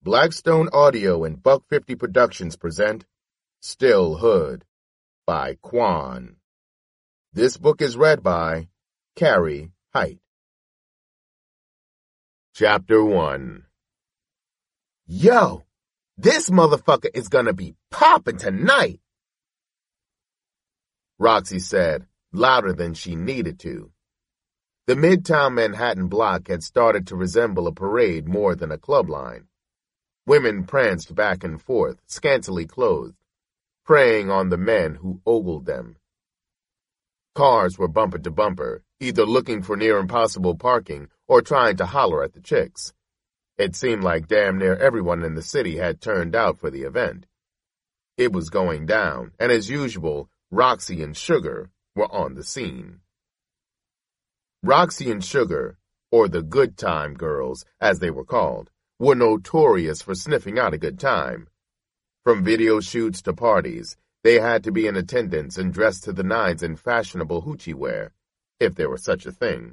Blackstone Audio and Buck 50 Productions present Still Hood by Quan. This book is read by Carrie Height. Chapter 1. Yo, this motherfucker is gonna be poppin' tonight, Roxy said, louder than she needed to. The Midtown Manhattan block had started to resemble a parade more than a club line. Women pranced back and forth, scantily clothed, preying on the men who ogled them. Cars were bumper to bumper, either looking for near impossible parking or trying to holler at the chicks. It seemed like damn near everyone in the city had turned out for the event. It was going down, and as usual, Roxy and Sugar were on the scene. Roxy and Sugar, or the Good Time Girls, as they were called, were notorious for sniffing out a good time. From video shoots to parties, they had to be in attendance and dressed to the nines in fashionable hoochie wear, if there was such a thing.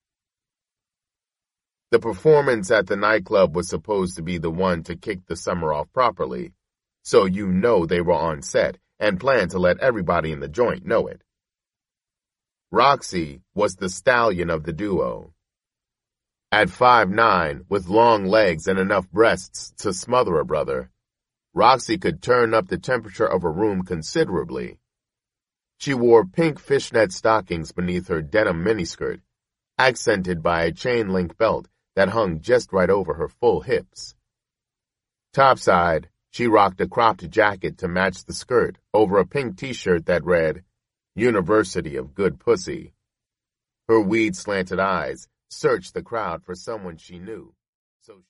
The performance at the nightclub was supposed to be the one to kick the summer off properly, so you know they were on set and planned to let everybody in the joint know it. Roxy was the stallion of the duo. At 5'9", with long legs and enough breasts to smother a brother, Roxy could turn up the temperature of a room considerably. She wore pink fishnet stockings beneath her denim miniskirt, accented by a chain-link belt that hung just right over her full hips. Topside, she rocked a cropped jacket to match the skirt over a pink t-shirt that read, University of Good Pussy. Her weed-slanted eyes searched the crowd for someone she knew, so